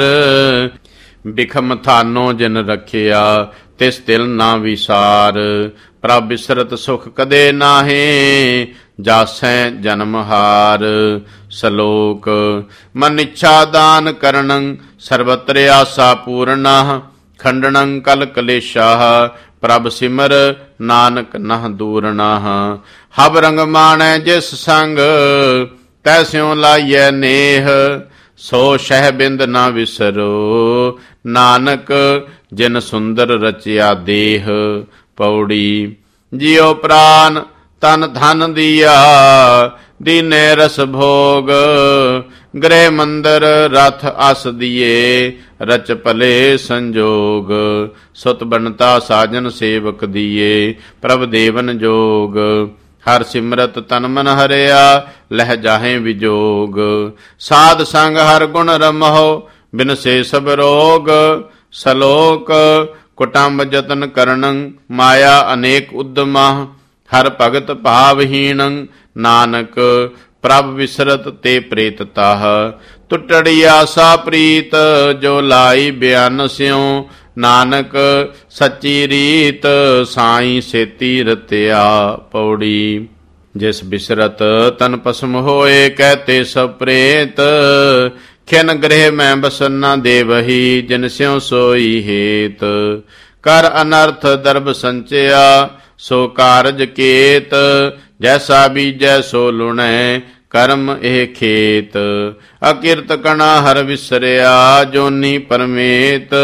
ਬਿਖਮ ਥਾਨੋ ਜਿਨ ਰਖਿਆ, ਤਿਸ ਦਿਲ ਨਾ ਵਿਸਾਰ। ਪ੍ਰਭ ਬਿਸਰਤ ਸੁਖ ਕਦੇ ਨਾਹੇ, ਜਾਸੈ ਜਨਮ ਹਾਰ। ਸ਼ਲੋਕ। ਮਨ ਇੱਛਾ ਦਾਨ ਕਰਨੰ, ਸਰਬਤਰ ਆਸਾ ਪੂਰਨਾ। ਖੰਡਨੰ ਕਲ ਕਲੇਸ਼ਾ, ਪ੍ਰਭ ਸਿਮਰ ਨਾਨਕ ਨਹ ਦੂਰਨਾ। ਹਬ ਰੰਗ ਮਾਣੈ ਜਿਸ ਸੰਗ, ਤੈਸਿਉ ਲਾਈਐ ਨੇਹ। ਸੋ ਸ਼ਹਿ ਬਿੰਦ ਨਾ ਵਿਸਰੋ, ਨਾਨਕ ਜਿਨ ਸੁੰਦਰ ਰਚਿਆ ਦੇਹ। ਪੌੜੀ। ਜਿਉ ਪ੍ਰਾਨ ਤਨ ਧਨ ਦੀਆ, ਦੀਨੇ ਰਸ ਭੋਗ। ਗ੍ਰਹਿ ਮੰਦਰ ਰਥ ਅਸ ਦੀਏ, ਰਚ ਭਲੇ ਸੰਜੋਗ। ਸੁਤ ਬਣਤਾ ਸਾਜਨ ਸੇਵਕ ਦੀਏ, ਪ੍ਰਭ ਦੇਵਨ ਜੋਗ। ਹਰ ਸਿਮਰਤ ਤਨ ਮਨ ਹਰਿਆ, ਲਹਿ ਜਾਹੇ ਵਿਜੋਗ। ਸਾਧ ਸੰਗ ਹਰ ਗੁਣ ਰਮਹੁ, ਬਿਨਸੇ ਸਭ ਰੋਗ। ਸ਼ਲੋਕ। ਕੁਟੰਬ ਜਤਨ ਕਰਨੰ, ਮਾਇਆ ਅਨੇਕ ਉਦਮਾ। ਹਰ ਭਗਤ ਭਾਵਹੀਣੰ, ਨਾਨਕ ਪ੍ਰਭ ਵਿਸਰਤ ਤੇ ਪ੍ਰੇਤ ਤਾਹ। ਟੁੱਟੜੀ ਆਸਾ ਪ੍ਰੀਤ, ਜੋ ਲਾਈ ਬਿਆਨ ਸਿਉ। ਨਾਨਕ ਸੱਚੀ ਰੀਤ, ਸਾਈ ਸੇਤੀ ਰਤਿਆ। ਪੌੜੀ। ਜਿਸ ਬਿਸਰਤ ਤਨ ਭਸਮ ਹੋਏ, ਕਹਤੇ ਸਭ ਪ੍ਰੇਤ। ਖਿਨ ਗ੍ਰਹਿ ਮੈਂ ਬਸਨ ਨਾ ਦੇਵਹੀ, ਜਿਨ ਸਿਉ ਸੋਈ ਹੇਤ। ਕਰ ਅਨਰਥ ਦਰਬ ਸੰਚਿਆ, ਸੋ ਕਾਰਜ ਕੇਤ। ਜੈਸਾ ਬੀਜੈ ਸੋ ਲੁਣੈ, ਕਰਮ ਇਹ ਖੇਤ। ਅਕਿਰਤ ਕਣਾ ਹਰ ਵਿਸਰਿਆ, ਜੋਨੀ ਪਰਮੇਤ।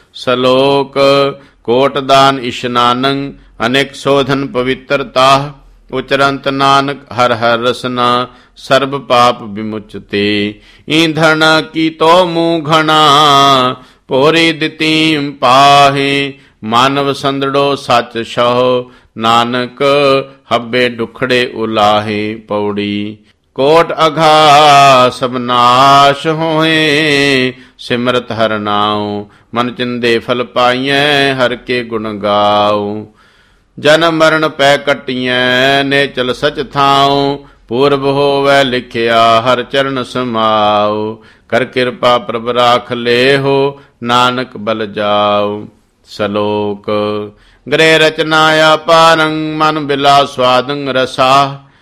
ਸਲੋਕ ਕੋਟ ਦਾਨ ਇਸ਼ਨਾਨੰ, ਅਨੇਕ ਸੋਧਨ ਪਵਿੱਤਰਤਾ। ਉਚਰੰਤ ਨਾਨਕ ਹਰ ਹਰ ਰਸਨਾ, ਸਰਬ ਪਾਪ ਵਿਮੁਚਤੇ। ਈਂਧਣ ਕੀ ਤੋ ਮੂੰਹ ਘਣਾ, ਭੋਰੀ ਦਿੱਤੀਮ ਪਾਹੇ। ਮਾਨਵ ਸੰਦੜੋ ਸੱਚ ਸਹੁ, ਨਾਨਕ ਹੱਬੇ ਡੁਖੜੇ ਉਲਾਹੇ। ਪੌੜੀ ਕੋਟ ਅਘਾ ਸਭ ਨਾਸ਼ ਹੋਏ, ਸਿਮਰਤ ਹਰ ਨਾਉ। ਮਨ ਚਿੰਦੇ ਫਲ ਪਾਈਐ, ਹਰ ਕੇ ਗੁਣ ਗਾਉ। ਜਨਮ ਮਰਨ ਪੈ ਕੱਟੀਐ, ਨੇਚਲ ਸਚ ਥਾਉ। ਪੂਰਬ ਹੋਵੈ ਲਿਖਿਆ, ਹਰ ਚਰਨ ਸਮਾਉ। ਕਰ ਕਿਰਪਾ ਪ੍ਰਭ ਰਾਖ ਲੇਹੋ, ਨਾਨਕ ਬਲ ਜਾਉ। ਸਲੋਕ ਗ੍ਰਹਿ ਰਚਨਾ ਆਪਾਰੰ, ਮਨ ਬਿਲਾ ਸਵਾਦੰ ਰਸਾ।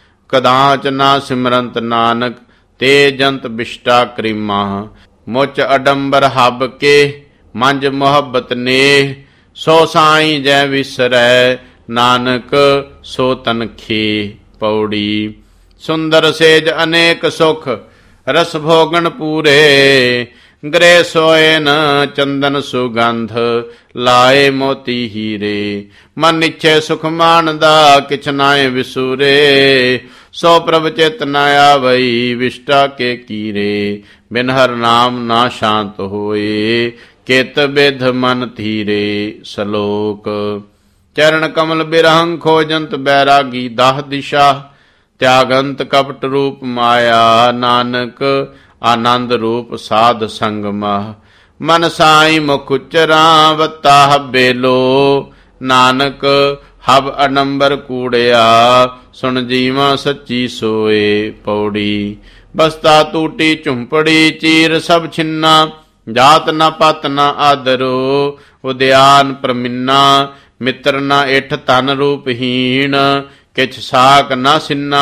ਕਦਾਚ ਨਾ ਸਿਮਰੰਤ ਨਾਨਕ, ਤੇ ਜੰਤ ਬਿਸ਼ਟਾ ਕਰੀਮਾ। ਮੁਚ ਅਡੰਬਰ ਹੱਬ ਕੇ, ਮੰਜ ਮੁਹੱਬਤ ਨੇਹ। ਸੋ ਸਾਈਂ ਜੈ ਵਿਸਰੈ, ਨਾਨਕ ਸੋ ਤਨਖੇ। ਪੌੜੀ ਸੁੰਦਰ ਸੇਜ ਅਨੇਕ ਸੁਖ, ਰਸ ਭੋਗਣ ਪੂਰੇ। ਗ੍ਰਹਿ ਸੋਇਨ ਚੰਦਨ ਸੁਗੰਧ, ਲਾਏ ਮੋਤੀ ਹੀਰੇ। ਮਨ ਇੱਛੇ ਸੁਖ ਮਾਨਦਾ, ਕਿਛ ਨਾਏ ਵਿਸੂਰੇ। ਸੋ ਪ੍ਰਭ ਚਿਤ ਨ ਆਵਈ, ਵਿਸ਼ਟਾ ਕੇ ਕੀਰੇ। ਬਿਨ ਹਰ ਨਾਮ ਨਾ ਸ਼ਾਂਤ ਹੋਏ, ਕਿਤ ਬਿਧ ਮਨ ਧੀਰੇ। ਸਲੋਕ ਚਰਨ ਕਮਲ ਬਿਰਹੰ, ਖੋਜੰਤ ਬੈਰਾਗੀ ਦਾਹ ਦਿਸ਼ਾ। ਤਿਆਗੰਤ ਕਪਟ ਰੂਪ ਮਾਇਆ, ਨਾਨਕ ਆਨੰਦ ਰੂਪ ਸਾਧ ਸੰਗਮਾ। ਮਨ ਸਾਈ ਮੁਖ ਉਚਰਾ, ਵੱਤਾ ਹੱਬੇ ਲੋ। ਨਾਨਕ ਹਬ ਅਡੰਬਰ ਕੂੜਿਆ, ਸੁਣ ਜੀਵਾ ਸੱਚੀ ਸੋਏ। ਪੌੜੀ ਬਸਤਾ ਟੂਟੀ ਝੁੰਪੜੀ, ਚੀਰ ਸਭ ਛਿੰਨਾ। ਜਾਤ ਨਾ ਪਤ ਨਾ ਆਦਰੋ, ਉਦਿਆਨ ਪ੍ਰਮਿੰਨਾ। ਮਿੱਤਰ ਨਾ ਇਠ ਤਨ ਰੂਪਹੀਣ, ਕਿਛ ਸਾਕ ਨਾ ਸਿੰਨਾ।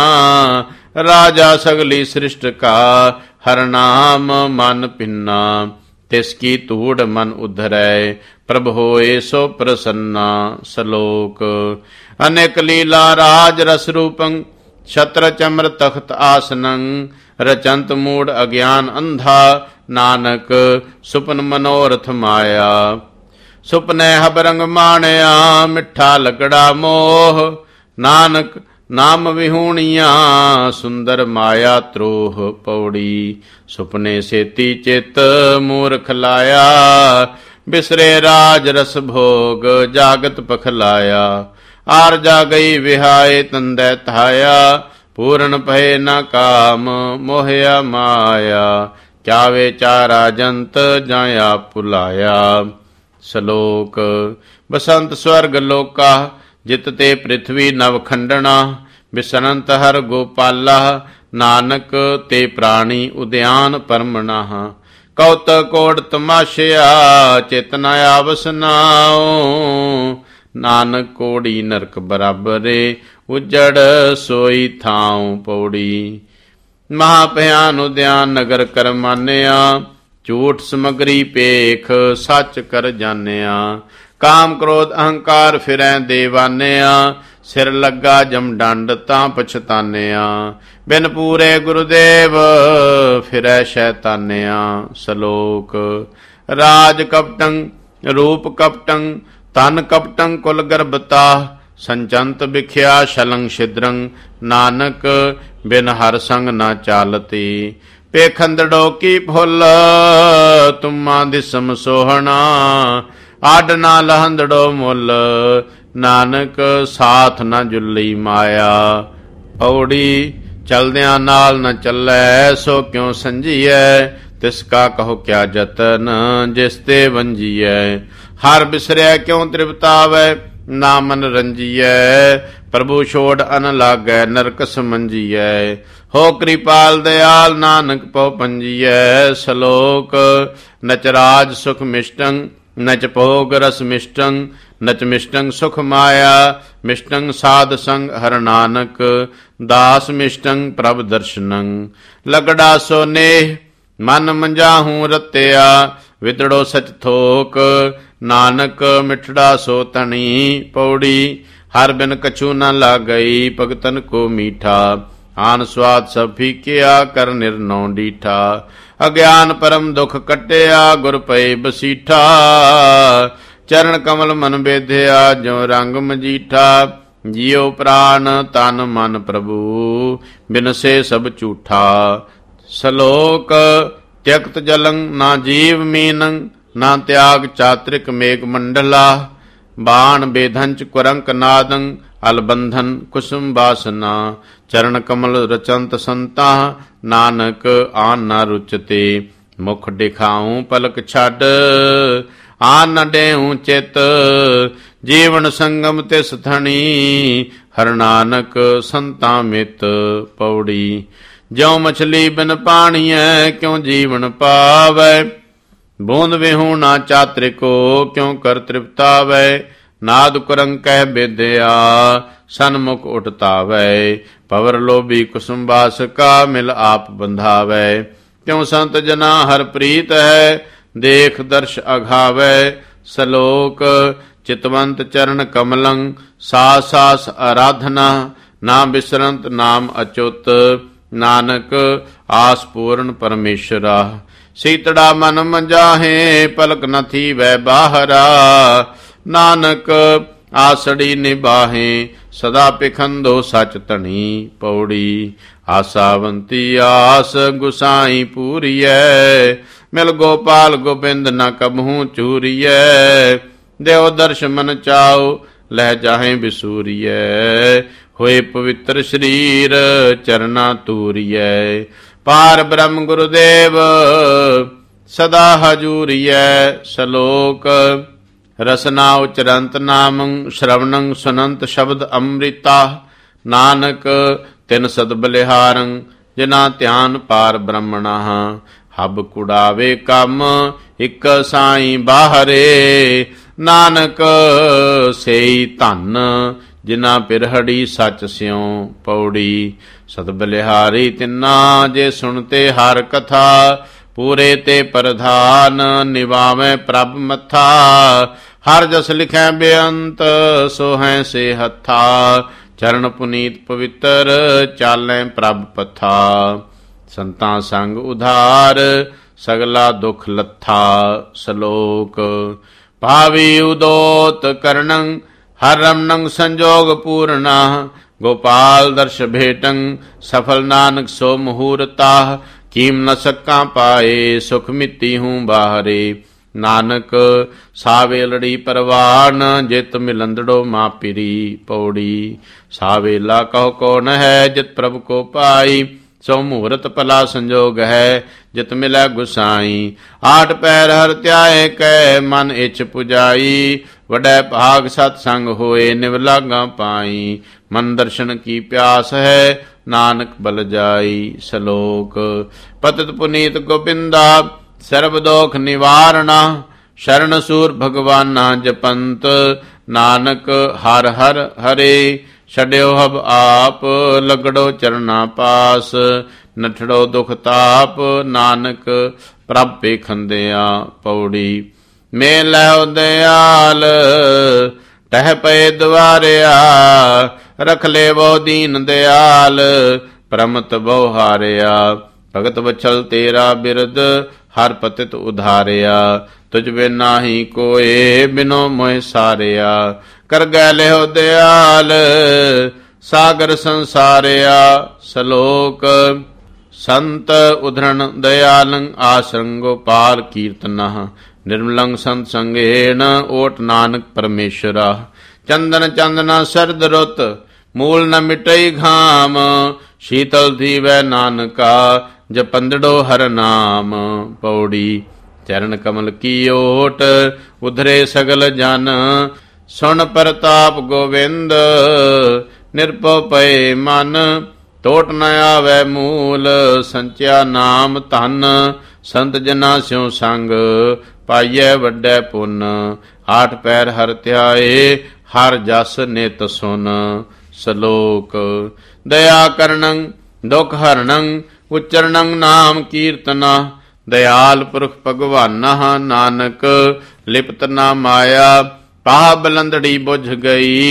ਰਾਜਾ ਸਗਲੀ ਸ੍ਰਿਸ਼ਟ ਕਾ, ਹਰ ਨਾਮ ਮਨ ਪਿੰਨਾ। ਤਿਸ ਕੀ ਧੂੜ ਮਨ ਉਧਰੈ, ਪ੍ਰਭ ਹੋਏ ਸੋ ਪ੍ਰਸੰਨਾ। ਸਲੋਕ ਅਨੇਕ ਲੀਲਾ ਰਾਜ ਰਸ ਰੂਪੰ, ਛਤਰ ਚਮਰ ਤਖਤ ਆਸਨੰ। ਰਚੰਤ ਮੂੜ ਅਗਿਆਨ ਅੰਧਾ, ਨਾਨਕ ਸੁਪਨ ਮਨੋਰਥ ਮਾਇਆ। ਸੁਪਨੇ ਹਬ ਰੰਗ ਮਾਣਿਆ, ਮਿੱਠਾ ਲਗੜਾ ਮੋਹ। ਨਾਨਕ ਨਾਮ ਵਿਹੂਣੀਆਂ, ਸੁੰਦਰ ਮਾਇਆ ਤ੍ਰੋਹ। ਪੌੜੀ ਸੁਪਨੇ ਸੇਤੀ ਚਿਤ, ਮੂਰਖ ਲਾਇਆ। ਬਿਸਰੇ ਰਾਜ ਰਸ ਭੋਗ, ਜਾਗਤ ਪਖਲਾਇਆ। ਆਰ ਜਾ ਗਈ ਵਿਹਾਏ, ਤੰਦੈ ਧਾਇਆ। ਪੂਰਨ ਭਏ ਨ ਕਾਮ, ਮੋਹਿਆ ਮਾਇਆ। ਕਿਆ ਵਿਚਾਰਾ ਜੰਤ, ਜਾਇਆ ਭੁਲਾਇਆ। ਸਲੋਕ ਬਸੰਤ ਸਵਰਗ ਲੋਕਾ, ਜਿਤ ਤੇ ਪ੍ਰਿਥਵੀ ਨਵ ਖੰਡਣਾ। ਬਿਸਰੰਤ ਹਰ ਗੋਪਾਲਾ, ਨਾਨਕ ਤੇ ਪ੍ਰਾਣੀ ਉਦਿਆਨ ਪਰਮਣਾ। ਕੌਤ ਕੋੜ ਤਮਾਸ਼ਿਆ, ਚੇਤਨਾ ਆਵਸ ਨਾਉ। ਨਾਨਕ ਕੋੜੀ ਨਰਕ ਬਰਾਬਰੇ, ਉਜੜ ਸੋਈ ਥਾਉ। ਪੌੜੀ ਮਹਾ ਭਿਆਨ ਉਦਿਆਨ ਨਗਰ ਕਰ ਮਾਨਿਆ। ਝੂਠ ਸਮਗਰੀ ਭੇਖ, ਸੱਚ ਕਰ ਜਾਣਿਆ। ਕਾਮ ਕ੍ਰੋਧ ਅਹੰਕਾਰ ਫਿਰੈ ਦੇਵਾਨਿਆ। ਸਿਰ ਲੱਗਾ ਜਮ ਡੰਡ, ਤਾਂ ਪਛਤਾਨਿਆ। ਬਿਨ ਪੂਰੇ ਗੁਰਦੇਵ, ਫਿਰੈ ਸ਼ੈਤਾਨਿਆ। ਸਲੋਕ ਰਾਜ ਕਪਟੰ, ਰੂਪ ਕਪਟੰ, ਤਨ ਕਪਟੰ, ਕੁਲ ਗਰਭਤਾ। ਸੰਚੰਤ ਵਿਖਿਆ ਸ਼ਲੰ ਛਿਦਰੰ, ਨਾਨਕ ਬਿਨ ਹਰ ਸੰਗ ਨਾ ਚਾਲਤੀ। ਪੇਖੰਦੜੋ ਕੀ ਫੁੱਲ, ਤੁਮਾ ਦਿਸਮ ਸੋਹਣਾ। ਆਡ ਨਾ ਲਹੰਦੜੋ ਮੁੱਲ, ਨਾਨਕ ਸਾਥ ਨਾ ਜੁਲੀ ਮਾਇਆ। ਪੌੜੀ ਚਲਦਿਆਂ ਨਾਲ ਨ ਚੱਲੈ, ਸੋ ਕਿਉ ਸੰਜੀਐ। ਤਿਸ ਕਾ ਕਹੋ ਕਿਆ ਜਤਨ, ਜਿਸ ਤੇ ਵੰਜੀਐ। ਹਰ ਬਿਸਰਿਆ ਕਿਉ ਤ੍ਰਿਪਤਾਵੈ, ਨਾ ਮਨ ਰੰਜੀਐ। ਪ੍ਰਭੂ ਛੋੜ ਅਨ ਲਾਗੈ, ਨਰਕ ਸਮੰਜੀਐ। ਹੋ ਕਿਰਪਾਲ ਦਿਆਲ, ਨਾਨਕ ਪਉ ਪੰਜੀਐ। ਸਲੋਕ ਨਚ ਰਾਜ ਸੁਖ ਮਿਸ਼ਟੰ, ਨਚ ਭੋਗ ਰਸ ਮਿਸ਼ਟੰ। ਨਚ ਮਿਸ਼ਟੰ ਸੁਖ ਮਾਇਆ, ਮਿਸ਼ਟੰ ਸਾਧ ਸੰਗ। ਹਰ ਨਾਨਕ ਦਾਸ ਮਿਸ਼ਟੰ, ਪ੍ਰਭ ਦਰਸ਼ਨੰ। ਲਗੜਾ ਸੋ ਨੇਹ, ਮਨ ਮੰਜਾਹੂੰ ਰਤਿਆ। ਵਿਦੜੋ ਸਚ ਥੋਕ, ਨਾਨਕ ਮਿਠੜਾ ਸੋ ਤਣੀ। ਪੌੜੀ हर बिन कछु न लागई भगतन को मीठा। आन स्वाद सब फीकिया कर निर्नौ डीठा। अज्ञान परम दुख कटिया गुर पए बसीठा। चरण कमल मन बेधया ज्यों रंग मजीठा। जियो प्राण तन मन प्रभु बिनसे सब झूठा। सलोक त्यक्त जलं ना जीव मीनं ना त्याग चात्रिक मेघ मंडला। बाण बेधंच कुरंक नादं अलबंधन कुसुम बासना। चरण कमल रचंत संता नानक आन न रुचते। मुख दिखाऊं पलक छाड आन न देऊं चित। जीवन संगम तिस धनी हर नानक संता मित। पौड़ी ज्यों मछली बिन पाणीऐ क्यों जीवन पावै। बूंद विहू ना चात्रिको क्यों कर तृप्तावै। नाद कुरंग कह विद्या सन्मुख उठतावै। पवर लोभी कुसुम बास का मिल आप बंधावै। क्यों संत जना हर प्रीत है देख दर्श अघावै। सलोक चितवंत चरण कमलं सास सास आराधना। ना बिसरंत नाम अच्युत नानक आस पूर्ण परमेश्वरा। सीतड़ा मन मजाहे पलक न थी वह बाहरा। नानक आसड़ी निबाहे सदा पिखंदो सच तणी। पौड़ी आसावंती आस गुसाई पूरिय। मिल गोपाल गोबिंद न कबहू चूरिय। देव दर्श मन चाओ लह जाहे बिसूरिय। होए पवित्र शरीर चरना तूरिय। पार ब्रह्म गुरुदेव सदा हजूरिय। सलोक रसना उचरंत नामं श्रवणं सुनंत शब्द अमृता। नानक तिन सद बलिहारं जिना ध्यान पार ब्रह्मणा। हब कुड़ावे कम इक साई बाहरे। नानक सेई धन जिना पिरहड़ी सच स्यों। पौड़ी सद बलिहारी तिन्ना जे सुनते हर कथा। पूरे ते प्रधान निवावे प्रभ मथा। हर जस लिखै बेअंत सो है से हथा। चरण पुनीत पवित्र चालै प्रभ पथा। संतां संग उधार सगला दुख लथा। सलोक भावी उदोत करणं हर रमणं संजोग पूर्णा। गोपाल दर्श भेटं सफल नानक सो मुहूर्ता। कीम न सका पाए सुख मिति हूँ बाहरे। नानक सावेलड़ी परवान जित मिलंदड़ो मापिरी। पौड़ी सावेला कहो कौन है जित प्रभु को पाई। सो मुहूर्त पला संजोग है जित मिलै गुसाई। आठ पैर हर त्याए कै मन इच्छ पुजाई। वडै भाग सत्संग होए निव लागा पाई। मन दर्शन की प्यास है नानक बल जाई। सलोक पतित पुनीत गोबिंदा सर्व दोख निवारणा। शरण सूर भगवाना जपंत नानक हर हर हरे। छड्यो हब आप लगड़ो चरना पास। नठड़ो दुख ताप नानक प्रभ पेखंदिया। पौड़ी मेल दयाल टह पे द्वारिया। रख ले वो दीन दयाल प्रमत बहु हारिया। भगत वछल तेरा बिरद हर पतित उधारिया। तुझ बिन नाही कोय बिनो मोह सारिया। कर गैले हो दयाल सागर संसारिया। सलोक संत उद्धरण दयालं आश्रं गोपाल कीर्तना। निर्मलं संत संगेन ओट नानक परमेश्वरा। चंदन चंदना शरद रुत मूल न मिटई घाम। शीतल धीवै नानका जपंदड़ो हर नाम। पौड़ी चरण कमल की ओट उधरे सगल जन। सुन प्रताप गोविंद निरपो पए मन। टोट न आवे मूल संचिया नाम धन। संत जना स्यों संग पाइये वड्डे पुन। आठ पैर हर ध्याए हर जस नित सुन। सलोक दया करणं दुख हरणं उच्चरणं नाम कीर्तना। दयाल पुरख भगवाना नानक लिपत ना माया। पाह बलंदड़ी बुझ गई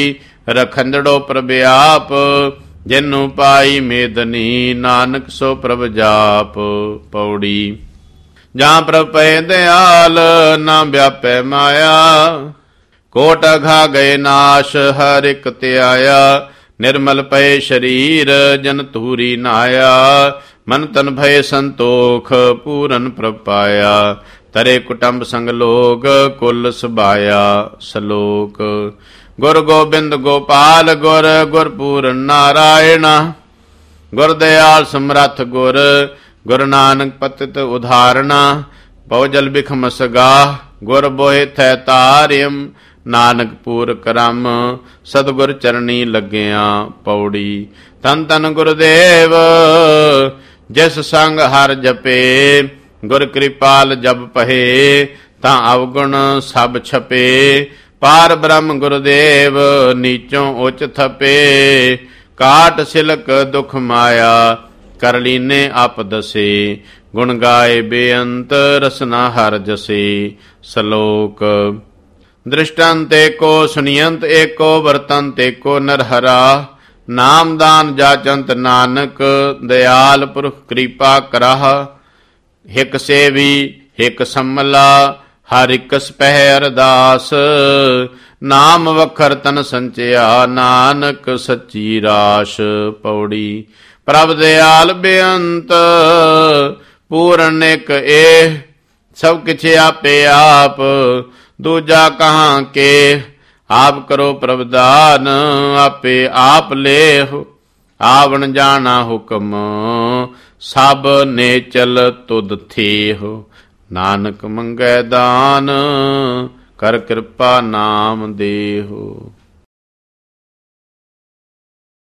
ਰਖੰਦੜੋ ਪ੍ਰਭ ਆਪ, ਜਿਨੂੰ ਪਾਈ ਮੇਦਨੀ, ਨਾਨਕ ਸੋ ਪ੍ਰਭ ਜਾਪ। ਪੌੜੀ। ਜਾਂ ਪ੍ਰਭ ਪਏ ਦਿਆਲ, ਨਾ ਵਿਆਪੈ ਮਾਇਆ, ਕੋਟ ਅਘਾ ਗਏ ਨਾਸ਼, ਹਰ ਇਕ ਧਿਆਇਆ। ਨਿਰਮਲ ਪਏ ਸਰੀਰ, ਜਨ ਧੂਰੀ ਨਾਇਆ, ਮਨ ਤਨ ਭਏ ਸੰਤੋਖ, ਪੂਰਨ ਪ੍ਰਭ ਪਾਇਆ। ਤਰੇ ਕੁਟੰਬ ਸੰਗ ਲੋਗ, ਕੁਲ ਸਬਾਇਆ। ਸਲੋਕ। ਗੁਰ ਗੋਬਿੰਦ ਗੋਪਾਲ ਗੁਰ, ਗੁਰਪੂਰਨ ਨਾਰਾਇਣ, ਗੁਰ ਦਿਆਲ ਸਮਰੱਥ ਗੁਰ, ਗੁਰੂ ਨਾਨਕ ਪਤਿਤ ਉਧਾਰਣਾ। ਪਉ ਜਲ ਬਿਖਮ ਸਗਾਹ, ਗੁਰ ਬੋਹਿ ਥੈ ਤਾਰਿਯਮ, ਨਾਨਕ ਪੂਰ ਕਰਮ, ਸਤਿਗੁਰ ਚਰਣੀ ਲੱਗਿਆ। ਪੌੜੀ। ਤਨ ਤਨ ਗੁਰਦੇਵ, ਜਿਸ ਸੰਗ ਹਰ ਜਪੇ, ਗੁਰ ਕਿਰਪਾਲ ਜਬ ਪਹੇ, ਤਾਂ ਅਵਗੁਣ ਸਭ ਛਪੇ। ਪਾਰ ਬ੍ਰਹਮ ਗੁਰਦੇਵ, ਨੀਚੋਂ ਉੱਚ ਥਪੇ, ਕਾਟ ਸਿਲਕ ਦੁਖ ਮਾਇਆ, ਕਰ ਲੀਨੇ ਆਪ ਦਸੇ। ਗੁਣ ਗਾਏ ਬੇਅੰਤ, ਰਸਨਾ ਹਰ ਜਸੇ। ਸਲੋਕ। ਦ੍ਰਿਸ਼ਟੰਤ ਏਕੋ, ਸੁਣੀਅੰਤ ਏਕੋ, ਵਰਤੰਤ ਏਕੋ ਨਰਹਰਾ। ਨਾਮਦਾਨ ਜਾਚੰਤ ਨਾਨਕ, ਦਿਆਲ ਪੁਰਖ ਕਿਰਪਾ ਕਰਾਹ। ਹਿਕ ਸੇਵੀ ਹਿਕ ਸੰਮਲਾ, ਹਰ ਇਕਸ ਪਹਿ ਅਰਦਾਸ। ਨਾਮ ਵਖਰ ਤਨ ਸੰਚਿਆ, ਨਾਨਕ ਸੱਚੀ ਰਾਸ। ਪੌੜੀ। ਪ੍ਰਭ ਦਿਆਲ ਬੇਅੰਤ, ਪੂਰਨ ਇਕ ਏਹ, ਸਭ ਕਿਛ ਆਪੇ ਆਪ, ਦੂਜਾ ਕਹਾਂ ਕੇ। ਆਪ ਕਰੋ ਪ੍ਰਭ ਦਾਨ, ਆਪੇ ਆਪ ਲੇਹੁ। ਆਵਣ ਜਾਣਾ ਹੁਕਮ, ਸਭ ਨੇਚਲ ਤੁਧ ਥੇਹੁ। ਨਾਨਕ ਮੰਗੈ ਦਾਨ, ਕਰ ਕਿਰਪਾ ਨਾਮ ਦੇਹੁ।